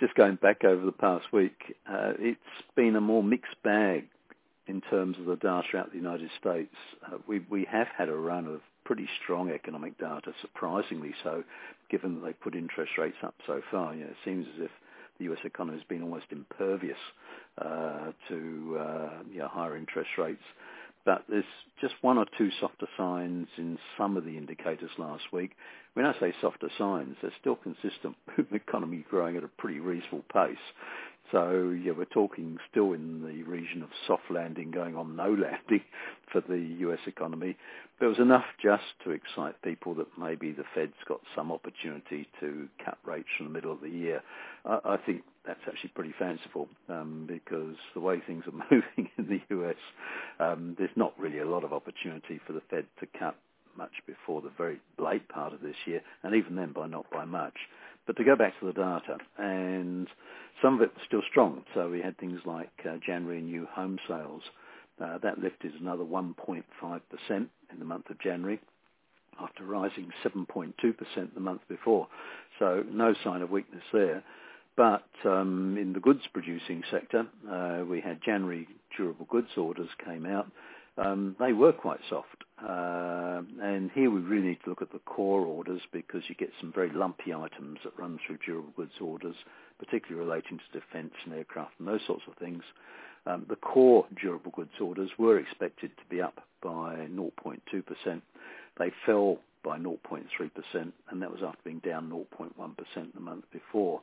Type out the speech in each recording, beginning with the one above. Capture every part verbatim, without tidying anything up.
just going back over the past week, uh, it's been a more mixed bag in terms of the data out of the United States. Uh, we, we have had a run of pretty strong economic data, surprisingly so, given that they put interest rates up so far. You know, it seems as if the U S economy has been almost impervious uh, to uh, you know, higher interest rates. But there's just one or two softer signs in some of the indicators last week. When I say softer signs, they're still consistent with the economy growing at a pretty reasonable pace. So, yeah, we're talking still in the region of soft landing going on no landing for the U S economy. There was enough just to excite people that maybe the Fed's got some opportunity to cut rates from the middle of the year. I, I think that's actually pretty fanciful um, because the way things are moving in the U S, um, there's not really a lot of opportunity for the Fed to cut much before the very late part of this year, and even then by not by much. But to go back to the data, and some of it was still strong. So we had things like uh, January new home sales. Uh, that lifted another one point five percent in the month of January after rising seven point two percent the month before. So no sign of weakness there. But um, in the goods producing sector, uh, we had January durable goods orders came out. Um, they were quite soft. Uh, and here we really need to look at the core orders because you get some very lumpy items that run through durable goods orders, particularly relating to defence and aircraft and those sorts of things. Um, the core durable goods orders were expected to be up by zero point two percent. They fell by zero point three percent, and that was after being down zero point one percent the month before.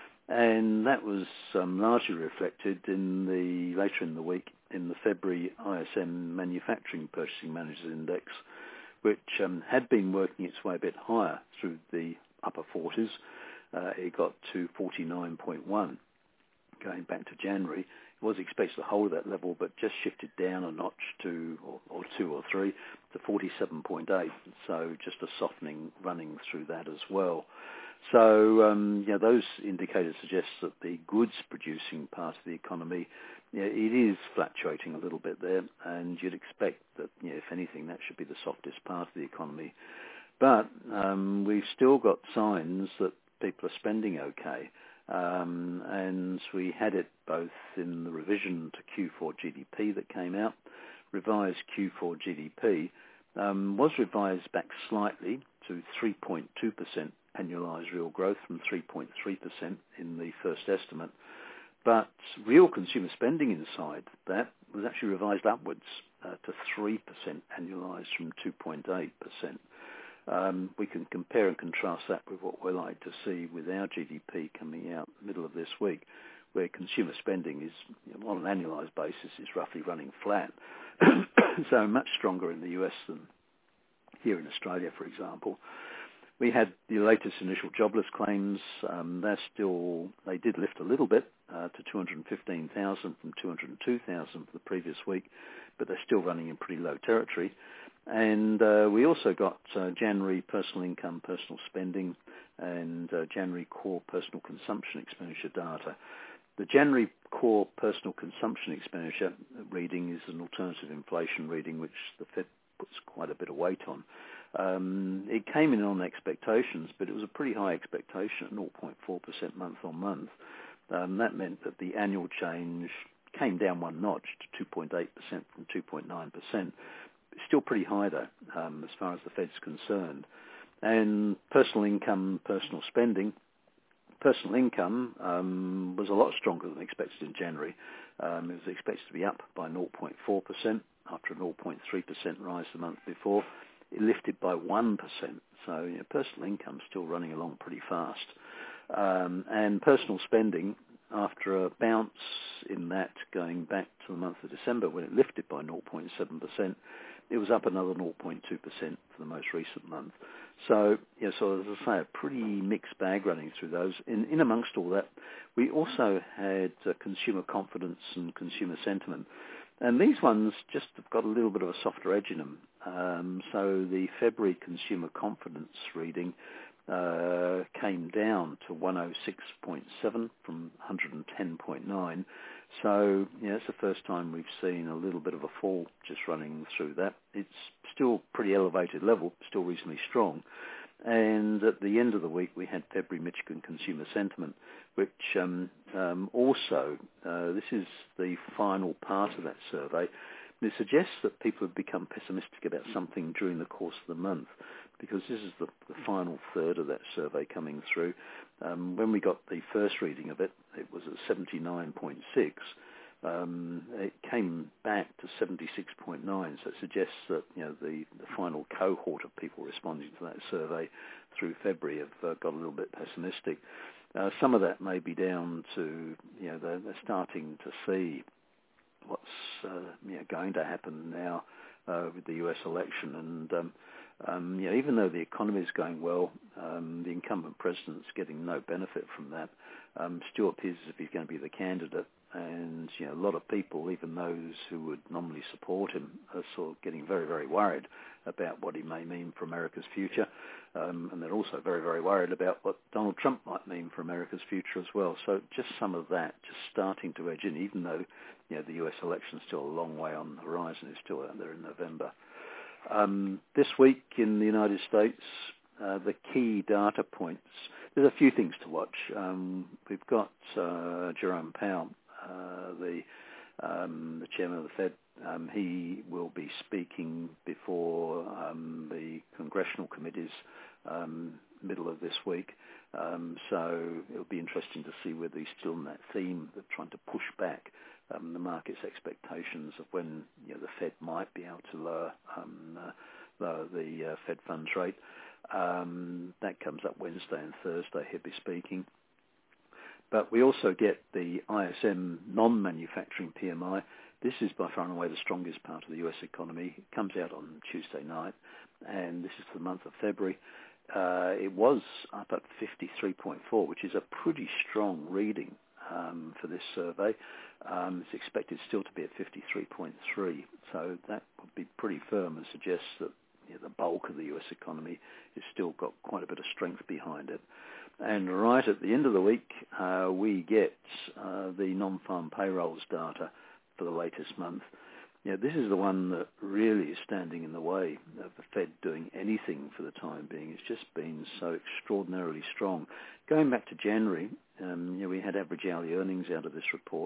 And that was um, largely reflected in the later in the week in the February I S M Manufacturing Purchasing Managers Index, which um, had been working its way a bit higher through the upper forties. Uh, it got to forty-nine point one going back to January. It was expected to hold that level, but just shifted down a notch to, or, or two or three, to forty-seven point eight. So just a softening running through that as well. So, um, you know, those indicators suggest that the goods-producing part of the economy, you know, it is fluctuating a little bit there, and you'd expect that, you know, if anything, that should be the softest part of the economy. But um, we've still got signs that people are spending okay, um, and we had it both in the revision to Q four G D P that came out. Revised Q four G D P um, was revised back slightly to three point two percent annualised real growth from three point three percent in the first estimate. But real consumer spending inside that was actually revised upwards uh, to three percent annualised from two point eight percent. Um, we can compare and contrast that with what we're like to see with our G D P coming out middle of this week, where consumer spending is, you know, on an annualised basis, is roughly running flat. So much stronger in the U S than here in Australia, for example. We had the latest initial jobless claims. Um, they're still, they did lift a little bit uh, to two hundred fifteen thousand from two hundred two thousand for the previous week, but they're still running in pretty low territory. And uh, we also got uh, January personal income, personal spending, and uh, January core personal consumption expenditure data. The January core personal consumption expenditure reading is an alternative inflation reading, which the Fed puts quite a bit of weight on. Um, it came in on expectations, but it was a pretty high expectation at zero point four percent month on month. Um, that meant that the annual change came down one notch to two point eight percent from two point nine percent. Still pretty high, though, um, as far as the Fed's concerned. And personal income, personal spending, personal income um, was a lot stronger than expected in January. Um, it was expected to be up by zero point four percent after a zero point three percent rise the month before. It lifted by one percent. So, you know, personal income still running along pretty fast. Um, and personal spending, after a bounce in that going back to the month of December when it lifted by zero point seven percent, it was up another zero point two percent for the most recent month. So, yeah, so as I say, a pretty mixed bag running through those. In, in amongst all that, we also had uh, consumer confidence and consumer sentiment. And these ones just have got a little bit of a softer edge in them. Um, so the February consumer confidence reading uh, came down to one oh six point seven from one hundred ten point nine. So, yeah, it's the first time we've seen a little bit of a fall just running through that. It's still pretty elevated level, still reasonably strong. And at the end of the week, we had February Michigan consumer sentiment, which um, um, also, uh, this is the final part of that survey. And it suggests that people have become pessimistic about something during the course of the month, because this is the, the final third of that survey coming through. Um, when we got the first reading of it, it was at seventy-nine point six. Um, it came back to seventy-six point nine, so it suggests that you know the, the final cohort of people responding to that survey through February have uh, got a little bit pessimistic. Uh, some of that may be down to you know they're, they're starting to see what's uh, you know, going to happen now uh, with the U S election, and um, um, you know even though the economy is going well, um, the incumbent president's getting no benefit from that. Um, still appears as if he's going to be the candidate. And you know, a lot of people, even those who would normally support him, are sort of getting very, very worried about what he may mean for America's future. Um, and they're also very, very worried about what Donald Trump might mean for America's future as well. So just some of that just starting to edge in, even though you know, the U S election is still a long way on the horizon. It's still out there in November. Um, this week in the United States, uh, the key data points, there's a few things to watch. Um, we've got uh, Jerome Powell, Uh, the um, the chairman of the Fed. Um, he will be speaking before um, the congressional committees um, middle of this week. Um, so it'll be interesting to see whether he's still in that theme of trying to push back um, the market's expectations of when you know, the Fed might be able to lower, um, uh, lower the uh, Fed funds rate. Um, that comes up Wednesday and Thursday. He'll be speaking. But we also get the I S M non-manufacturing P M I. This is by far and away the strongest part of the U S economy. It comes out on Tuesday night, and this is for the month of February. Uh, it was up at fifty-three point four, which is a pretty strong reading um, for this survey. Um, it's expected still to be at fifty-three point three, so that would be pretty firm and suggests that you know, the bulk of the U S economy has still got quite a bit of strength behind it. And right at the end of the week, uh, we get uh, the non-farm payrolls data for the latest month. You know, this is the one that really is standing in the way of the Fed doing anything for the time being. It's just been so extraordinarily strong. Going back to January, um, you know, we had average hourly earnings out of this report,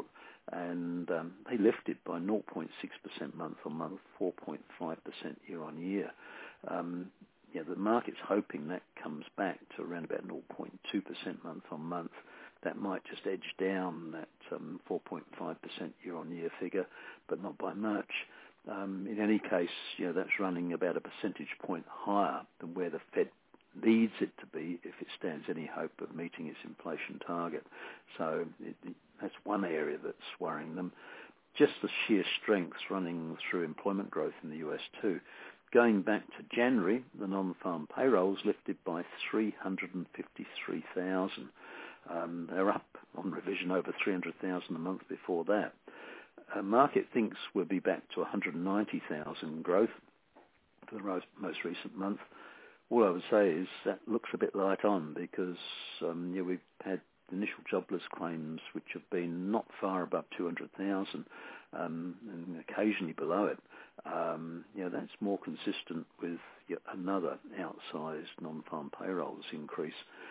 and um, they lifted by zero point six percent month on month, four point five percent year on year. Um, Yeah, the market's hoping that comes back to around about zero point two percent month on month. That might just edge down that um, four point five percent year-on-year figure, but not by much. Um, in any case, you know, that's running about a percentage point higher than where the Fed needs it to be if it stands any hope of meeting its inflation target. So it, it, that's one area that's worrying them. Just the sheer strength running through employment growth in the U S too. Going back to January, the non-farm payrolls lifted by three hundred fifty-three thousand. Um, they're up on revision over three hundred thousand a month before that. Uh, market thinks we'll be back to one hundred ninety thousand growth for the most, most recent month. All I would say is that looks a bit light on because um, you know, we've had initial jobless claims which have been not far above two hundred thousand um, and occasionally below it. Um, you know, that's more consistent with yet another outsized non-farm payrolls increase.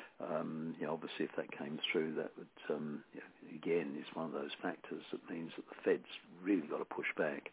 Um, you know, obviously, if that came through, that would, um, you know, again, is one of those factors that means that the Fed's really got to push back.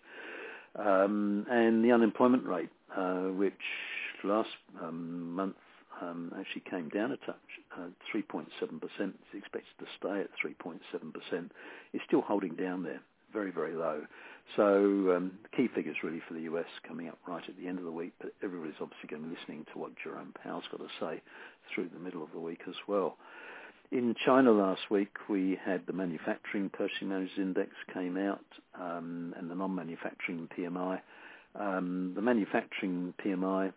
Um, and the unemployment rate, uh, which last um, month um, actually came down a touch, uh, three point seven percent. It's expected to stay at three point seven percent. It's still holding down there, very, very low. So um, the key figures really for the U S coming up right at the end of the week, but everybody's obviously going to be listening to what Jerome Powell's got to say through the middle of the week as well. In China last week, we had the manufacturing purchasing managers index came out um, and the non-manufacturing P M I. Um, the manufacturing P M I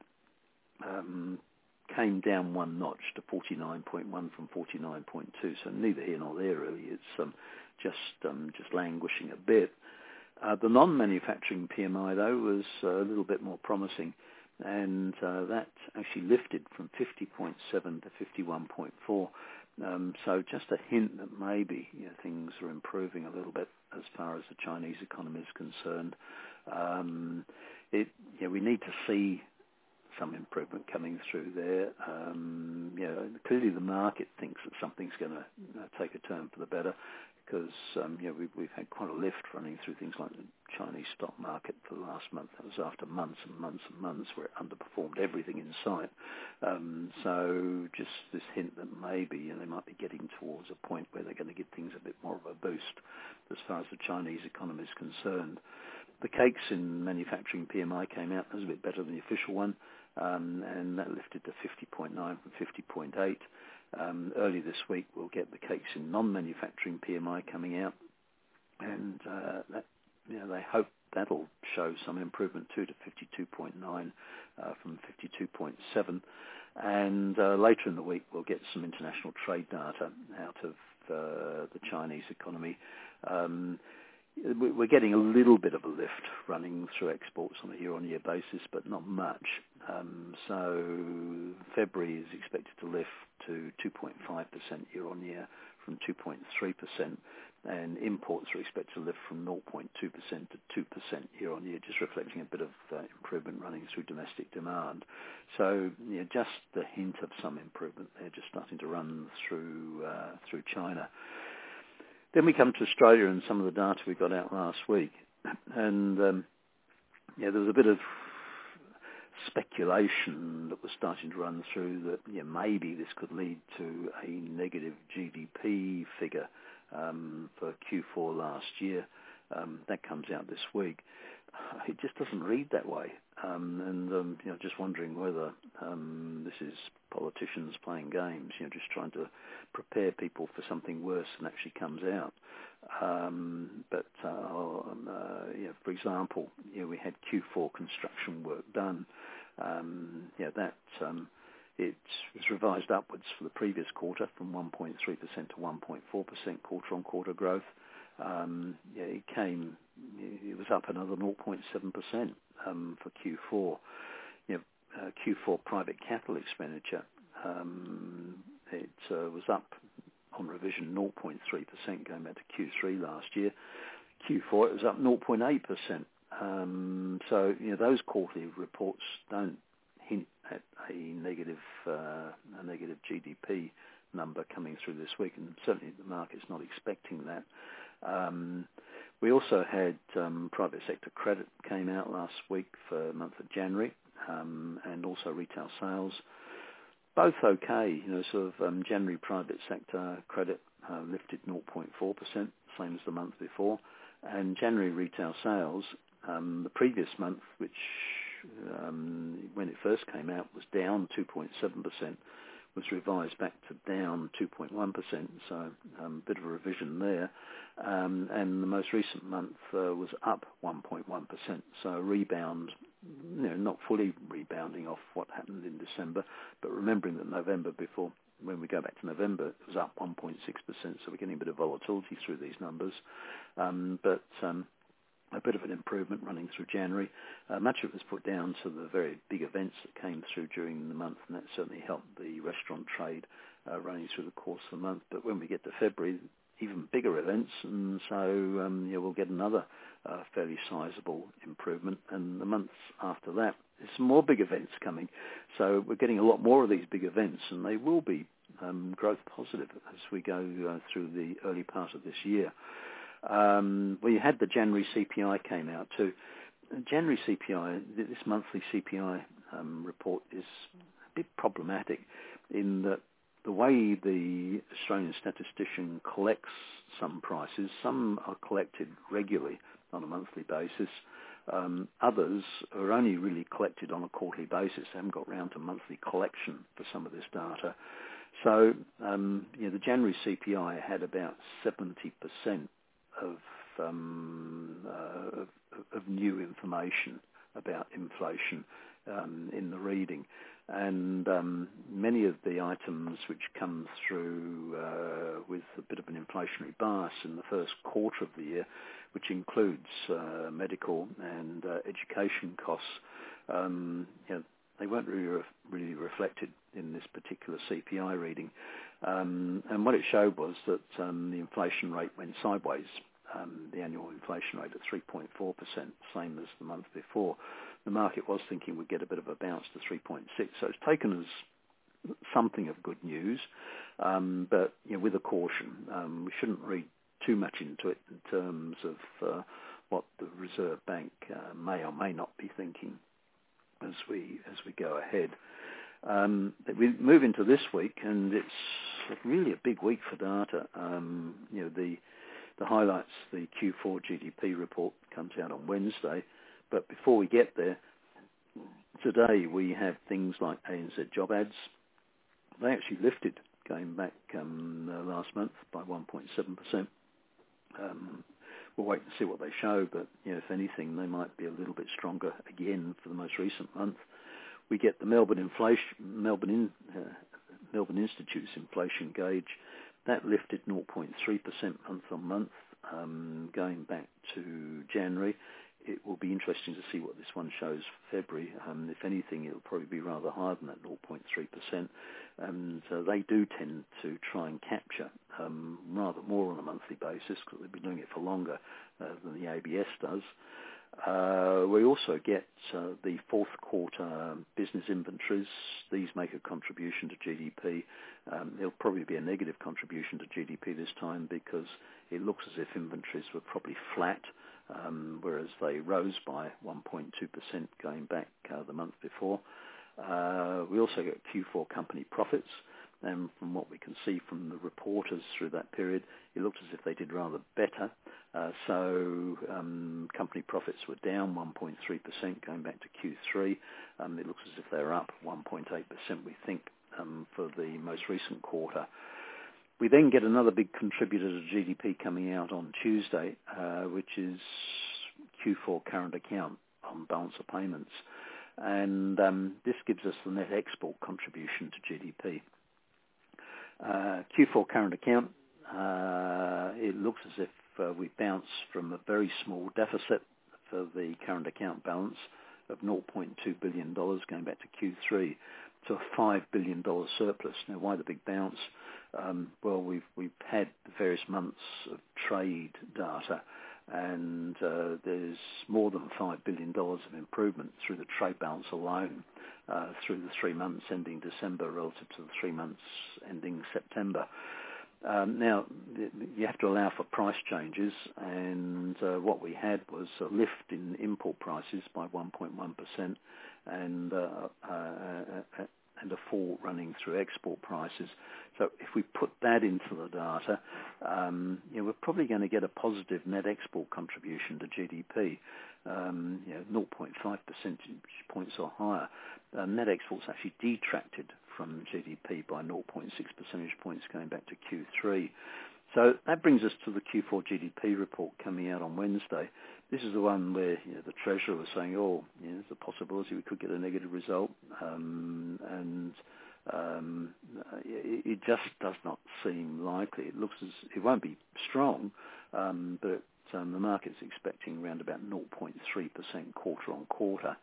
um, came down one notch to forty-nine point one from forty-nine point two, so neither here nor there really. It's um, just um, just languishing a bit. Uh, the non-manufacturing P M I, though, was uh, a little bit more promising, and uh, that actually lifted from fifty point seven to fifty-one point four. Um, so just a hint that maybe you know, things are improving a little bit as far as the Chinese economy is concerned. Um, it, you know, we need to see some improvement coming through there. Um, you know, clearly the market thinks that something's going to uh, take a turn for the better, because um, you know, we've, we've had quite a lift running through things like the Chinese stock market for the last month. That was after months and months and months where it underperformed everything in sight. Um, so just this hint that maybe you know, they might be getting towards a point where they're going to give things a bit more of a boost as far as the Chinese economy is concerned. The cakes in manufacturing P M I came out. That was a bit better than the official one, um, and that lifted to fifty point nine from fifty point eight. Um, early this week, we'll get the cakes in non-manufacturing P M I coming out, and uh, that, you know, they hope that'll show some improvement too, to fifty-two point nine uh, from fifty-two point seven. And uh, later in the week, we'll get some international trade data out of uh, the Chinese economy. Um, We're getting a little bit of a lift running through exports on a year-on-year basis, but not much. Um, so February is expected to lift to two point five percent year-on-year from two point three percent, and imports are expected to lift from zero point two percent to two percent year-on-year, just reflecting a bit of uh, improvement running through domestic demand. So you know, just the hint of some improvement there, just starting to run through uh, through China. Then we come to Australia and some of the data we got out last week. And um, yeah, there was a bit of speculation that was starting to run through that yeah, maybe this could lead to a negative G D P figure um, for Q four last year. Um, that comes out this week. It just doesn't read that way. Um, and um, you know, just wondering whether um, this is politicians playing games, you know, just trying to prepare people for something worse than actually comes out. Um, but uh, um, uh, you know, for example, you know, we had Q four construction work done. Um, yeah, that um, it was revised upwards for the previous quarter from one point three percent to one point four percent quarter-on-quarter growth. Um, yeah, it came, it was up another zero point seven percent um, for Q four. You know, uh, Q four private capital expenditure, um, it uh, was up on revision zero point three percent going back to Q three last year. Q four, it was up zero point eight percent. Um, so, you know, those quarterly reports don't hint at a negative, uh, a negative G D P number coming through this week, and certainly the market's not expecting that. Um, we also had um, private sector credit came out last week for the month of January, um, and also retail sales. Both okay, you know, sort of um, January private sector credit uh, lifted zero point four percent, same as the month before, and January retail sales, um, the previous month, which um, when it first came out was down two point seven percent, was revised back to down two point one percent, so um, a bit of a revision there. Um, and the most recent month uh, was up one point one percent, so a rebound, you know, not fully rebounding off what happened in December, but remembering that November before, when we go back to November, it was up one point six percent, so we're getting a bit of volatility through these numbers. Um, but um, a bit of an improvement running through January. Uh, much of it was put down to the very big events that came through during the month, and that certainly helped the restaurant trade uh, running through the course of the month. But when we get to February, even bigger events, and so um, yeah, we'll get another uh, fairly sizable improvement. And the months after that, there's some more big events coming. So we're getting a lot more of these big events, and they will be um, growth positive as we go uh, through the early part of this year. Um, we had the January C P I came out too. January C P I, this monthly C P I um, report is a bit problematic in that the way the Australian statistician collects some prices, some are collected regularly on a monthly basis. Um, others are only really collected on a quarterly basis. They haven't got round to monthly collection for some of this data. So um, you know, the January C P I had about seventy percent of, um, uh, of, of new information about inflation um, in the reading. And um, many of the items which come through uh, with a bit of an inflationary bias in the first quarter of the year, which includes uh, medical and uh, education costs, um, you know, they weren't really, re- really reflected in this particular C P I reading. Um, and what it showed was that um, the inflation rate went sideways um, the annual inflation rate at three point four percent, same as the month before. The market was thinking we'd get a bit of a bounce to three point six, so it's taken us something of good news, um, but you know, with a caution. Um, we shouldn't read too much into it in terms of uh, what the Reserve Bank uh, may or may not be thinking as we as we go ahead. Um, we move into this week, and it's really a big week for data. Um, you know, the the highlights, the Q four G D P report comes out on Wednesday, but before we get there, today we have things like A N Z job ads. They actually lifted going back um, uh, last month by one point seven percent. Um, we'll wait and see what they show, but you know, if anything, they might be a little bit stronger again for the most recent month. We get the Melbourne inflation, Melbourne in, uh, Melbourne Institute's inflation gauge. That lifted zero point three percent month on month, um, going back to January. It will be interesting to see what this one shows for February. Um, if anything, it'll probably be rather higher than that zero point three percent. And uh, they do tend to try and capture um, rather more on a monthly basis because they've been doing it for longer uh, than the A B S does. Uh, we also get uh, the fourth quarter business inventories. These make a contribution to G D P. Um, it'll probably be a negative contribution to G D P this time because it looks as if inventories were probably flat, um, whereas they rose by one point two percent going back uh, the month before. Uh, we also get Q four company profits. And from what we can see from the reporters through that period, it looks as if they did rather better. Uh, so um, company profits were down one point three percent going back to Q three. Um, it looks as if they're up one point eight percent, we think, um, for the most recent quarter. We then get another big contributor to G D P coming out on Tuesday, uh, which is Q four current account on balance of payments. And um, this gives us the net export contribution to G D P. Uh, Q four current account, uh, it looks as if uh, we bounce from a very small deficit for the current account balance of zero point two billion dollars going back to Q three to a five billion dollars surplus. Now, why the big bounce? Um, well, we've, we've had various months of trade data, and uh, there's more than five billion dollars of improvement through the trade balance alone. Uh, through the three months ending December relative to the three months ending September. Um, now, you have to allow for price changes, and uh, what we had was a lift in import prices by one point one percent and, uh, uh, uh, and a fall running through export prices. So if we put that into the data, um, you know, we're probably going to get a positive net export contribution to G D P, um, you know, zero point five percentage points or higher. Uh, net exports actually detracted from G D P by zero point six percentage points going back to Q three. So that brings us to the Q four G D P report coming out on Wednesday. This is the one where you know, the Treasurer was saying, oh, you know, there's a possibility we could get a negative result. Um, and um, it, it just does not seem likely. It looks as it won't be strong, um, but um, the market's expecting around about zero point three percent quarter on quarter.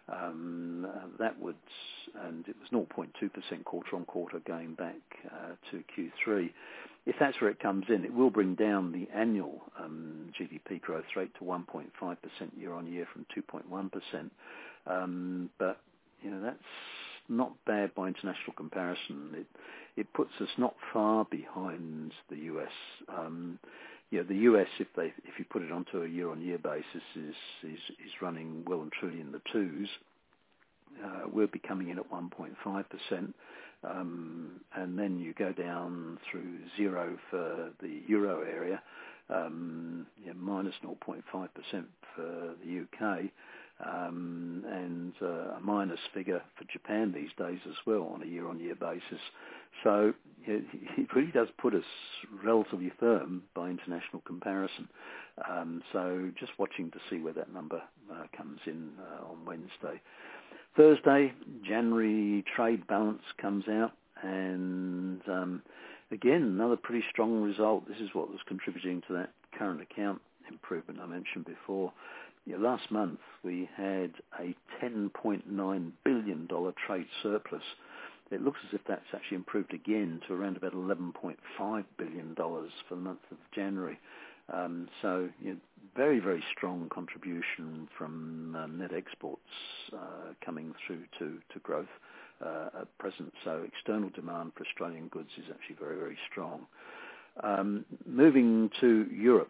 Um, uh, that would, and it was zero point two percent quarter on quarter going back uh, to Q three. If that's where it comes in, it will bring down the annual um, G D P growth rate to one point five percent year on year from two point one percent. Um, but you know that's not bad by international comparison. It it puts us not far behind the U S. Um, Yeah, the U S, if they if you put it onto a year-on-year basis, is is, is running well and truly in the twos. Uh, we'll be coming in at one point five percent, um, and then you go down through zero for the euro area, um, yeah, minus zero point five percent for the U K, um, and uh, a minus figure for Japan these days as well on a year-on-year basis. So it, it really does put us relatively firm by international comparison. Um, so just watching to see where that number uh, comes in uh, on Wednesday. Thursday, January trade balance comes out, and um, again, another pretty strong result. This is what was contributing to that current account improvement I mentioned before. You know, last month, we had a ten point nine billion dollars trade surplus. It looks as if that's actually improved again to around about eleven point five billion dollars for the month of January. Um, so you know, very, very strong contribution from uh, net exports uh, coming through to, to growth uh, at present. So external demand for Australian goods is actually very, very strong. Um, moving to Europe,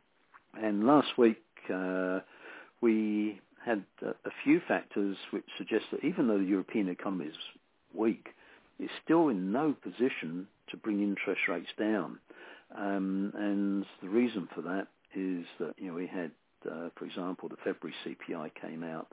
and last week uh, we had a, a few factors which suggest that even though the European economy is weak, it's still in no position to bring interest rates down. Um, and the reason for that is that, you know, we had, uh, for example, the February C P I came out,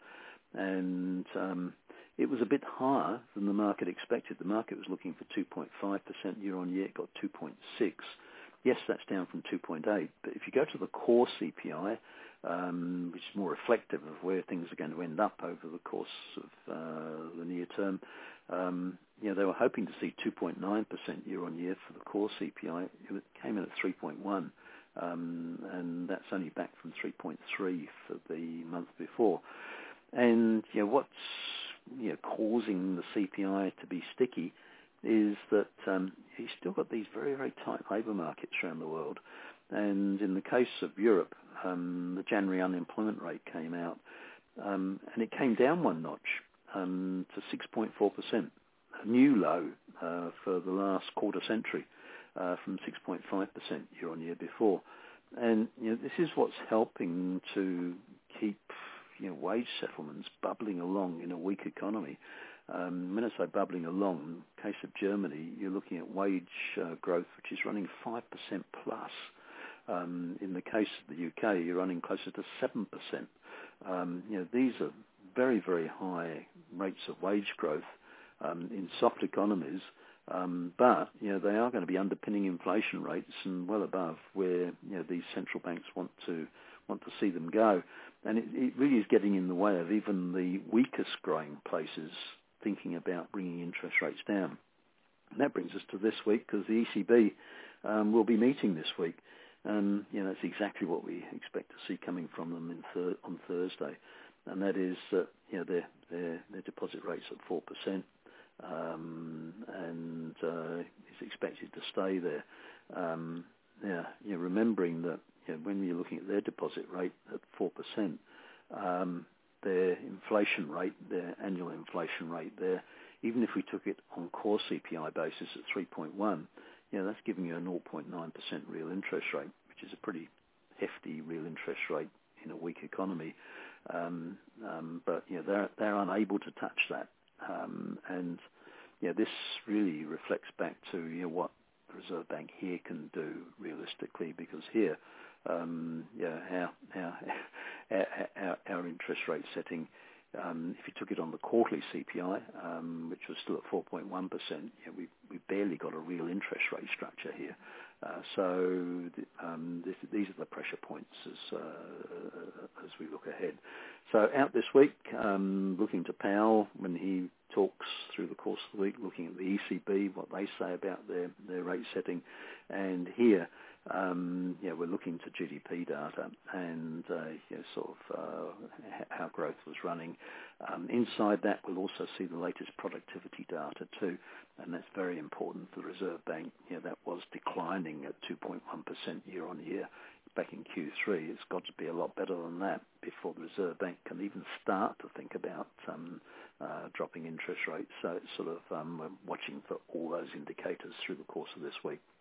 and um, it was a bit higher than the market expected. The market was looking for two point five percent year on year. It got two point six. Yes, that's down from two point eight. But if you go to the core C P I, um, which is more reflective of where things are going to end up over the course of uh, the near term, um, you know, they were hoping to see two point nine percent year on year for the core C P I. It came in at three point one, um, and that's only back from three point three for the month before. And you know, what's you know causing the C P I to be sticky is that um, you've still got these very, very tight labour markets around the world. And in the case of Europe, um, the January unemployment rate came out, um, and it came down one notch um, to six point four percent, a new low uh, for the last quarter century, uh, from six point five percent year on year before. And you know, this is what's helping to keep you know, wage settlements bubbling along in a weak economy. Um, when I say bubbling along, in the case of Germany, you're looking at wage uh, growth, which is running five percent plus. Um, in the case of the U K, you're running closer to seven percent. Um, you know, these are very, very high rates of wage growth um, in soft economies, um, but, you know, they are going to be underpinning inflation rates and well above where, you know, these central banks want to want to see them go. And it, it really is getting in the way of even the weakest growing places thinking about bringing interest rates down. And that brings us to this week, because the E C B um, will be meeting this week. And, you know, that's exactly what we expect to see coming from them in thir- on Thursday. And that is that, you know, their, their, their deposit rate's at four percent, um, and uh, is expected to stay there. Um, yeah, you know, remembering that, you know, when you're looking at their deposit rate at four percent, um, their inflation rate, their annual inflation rate there, even if we took it on core C P I basis at three point one, you know, that's giving you a zero point nine percent real interest rate, which is a pretty hefty real interest rate in a weak economy. Um, um, but, you know, they're, they're unable to touch that. Um, and, you know, this really reflects back to, you know, what the Reserve Bank here can do realistically, because here, um, yeah, our, our, our, our interest rate setting, um, if you took it on the quarterly C P I, um, which was still at four point one percent, you know, we we barely got a real interest rate structure here. Uh, so um, this, these are the pressure points as uh, as we look ahead. So out this week, um, looking to Powell when he talks through the course of the week, looking at the E C B, what they say about their, their rate setting, and here, um, yeah, we're looking to G D P data and uh, you know, sort of uh, how growth was running. Um, inside that, we'll also see the latest productivity data too, and that's very important for the Reserve Bank. You know, that was declining at two point one percent year on year back in Q three. It's got to be a lot better than that before the Reserve Bank can even start to think about um, uh, dropping interest rates. So it's sort of um, we're watching for all those indicators through the course of this week.